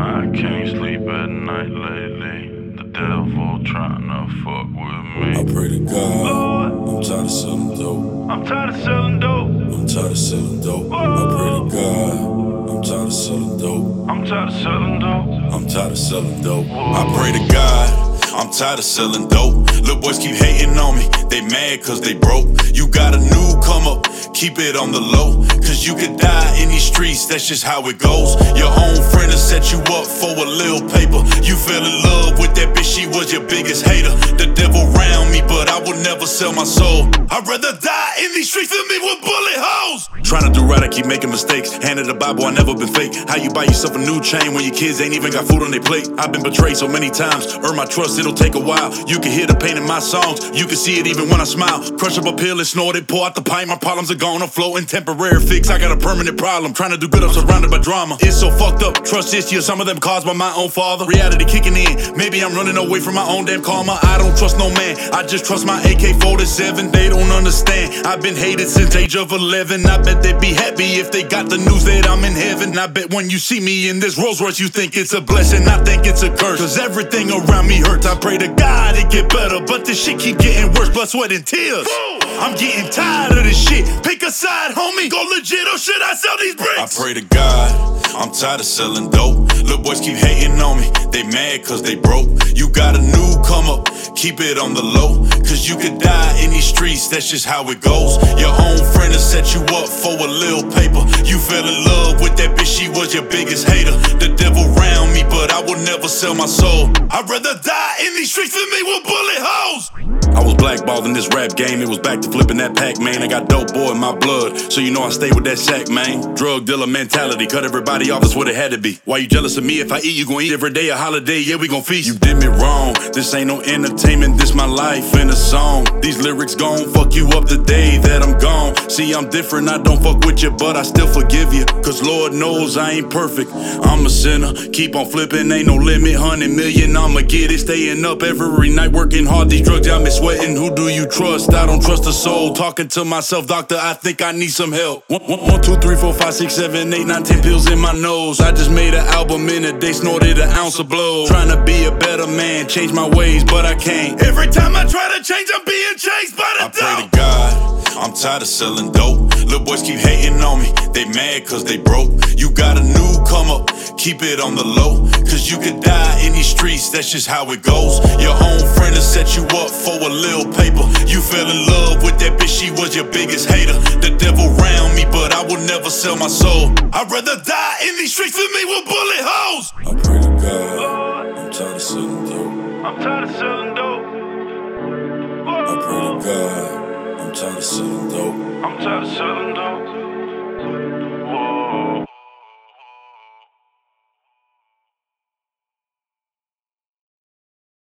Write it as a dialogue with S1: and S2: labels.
S1: I can't sleep at night lately. The devil tryna fuck with me.
S2: I pray to God.
S1: Lord,
S2: I'm tired of selling dope.
S1: I'm tired of selling dope.
S2: I'm tired of selling dope. I pray to God. I'm tired of selling dope.
S1: I'm tired of selling dope.
S2: I'm tired of selling dope. I pray to God. I'm tired of selling dope. Little boys keep hating on me. They mad cause they broke. You got a new come up. Keep it on the low. Cause you could die in these streets. That's just how it goes. Your own friend will set you up for a little paper. You fell in love with that bitch. She was your biggest hater. The devil round me, but I will never sell my soul. I'd rather die in these streets than me with bullet holes. Trying to do right, I keep making mistakes. Handed the Bible, I never been fake. How you buy yourself a new chain when your kids ain't even got food on their plate? I've been betrayed so many times. Earn my trust, it'll take a while. You can hear the pain in my songs. You can see it even when I smile. Crush up a pill and snort it. Pour out the pint. My problems are gone. I'm floating. Temporary fix. I got a permanent problem. Trying to do good, I'm surrounded by drama. It's so fucked up. Trust issues. Some of them caused by my own father. Reality kicking in. Maybe I'm running away from my own damn karma. I don't trust no man. I just trust my AK-47. They don't understand. I've been hated since age of 11. I bet they'd be happy if they got the news that I'm in heaven. I bet when you see me in this Rolls Royce, you think it's a blessing. I think it's a curse. Cause everything around me hurts. I pray to God it get better, but this shit keep getting worse. Blood, sweat, and tears. I'm getting tired of this shit. Pick a side, homie. Go legit or should I sell these bricks? I pray to God. I'm tired of selling dope. Little boys keep hating on me. They mad cause they broke. You got a new come up. Keep it on the low. Cause you could die in these streets. That's just how it goes. Your own friend will set you up for a little paper. You fell in love with that bitch. She was your biggest hater. The devil round me, but I will never sell my soul. I'd rather die in these streets than me with bullet holes. I was blackballed in this rap game. It was back to flipping that pack, man. I got dope boy in my blood, so you know I stay with that sack, man. Drug dealer mentality, cut everybody off, that's what it had to be. Why you jealous of me? If I eat, you gon' eat every day, a holiday, yeah, we gon' feast. You did me wrong, this ain't no entertainment, this my life in a song. These lyrics gon' fuck you up the day that I'm gone. See, I'm different, I don't fuck with you, but I still forgive you. Cause Lord knows I ain't perfect, I'm a sinner. Keep on flipping, ain't no limit, 100 million, I'ma get it. Staying up every night, working hard, these drugs got me sweating. Who do you trust? I don't trust a soul. Talking to myself, doctor, I think I need some help. 1, 2, 3, 4, 5, 6, 7, 8, 9, 10 pills in my nose. I just made an album in a day, snorted an ounce of blow. Trying to be a better man, change my ways, but I can't. Every time I try to change, I'm being chased by the dope. I pray to God, I'm tired of selling dope. Little boys keep hating on me. They mad cause they broke. You got a new come up. Keep it on the low. Cause you could die in these streets. That's just how it goes. Your own friend will set you up for a little paper. You fell in love with that bitch. She was your biggest hater. The devil round me, but I will never sell my soul. I'd rather die in these streets than me with bullet holes. I pray to God. I'm tired of selling dope.
S1: I'm tired of selling dope.
S2: I pray to God. I'm tired of selling dope.
S1: I'm tired of selling dope.